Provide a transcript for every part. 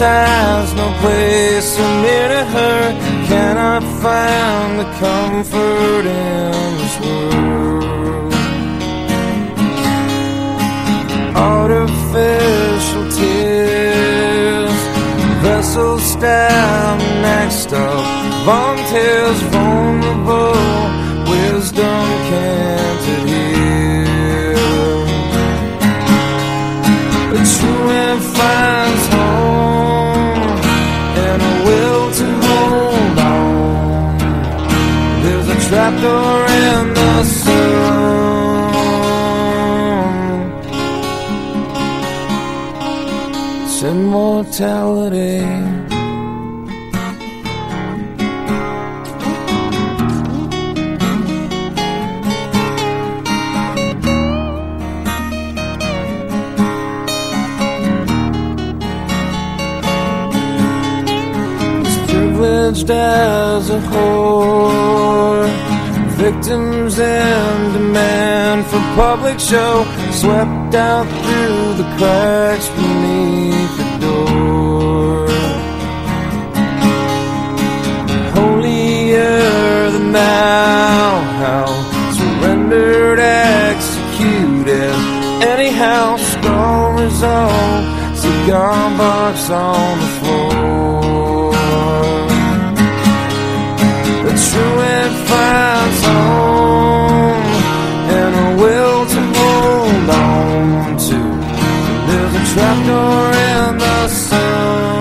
has no place so near to her. Cannot find the comfort in this world. Artificial tears, vessels stand next up, volunteers vulnerable, wisdom can't adhere. A truant finds home and a will to hold on. There's a trapdoor in the sun. It's immortality. Privileged as a whore, victims in demand for public show, swept out through the cracks beneath the door. Holier than thou, how surrendered, executed. Anyhow, strong resolve, cigar box on the floor. The truant finds home and a will to hold on to. There's a trapdoor in the sun.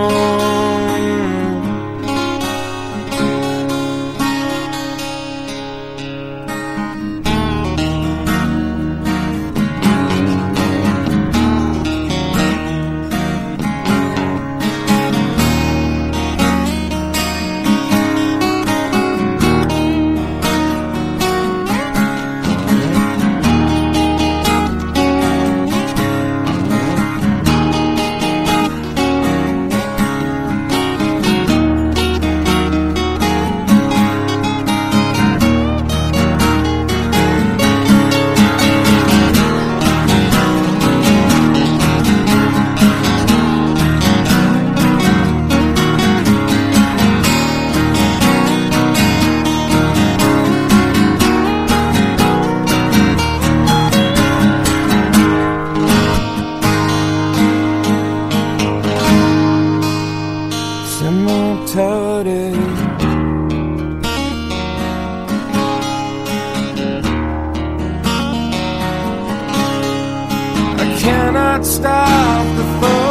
Immortality. I cannot stop the thought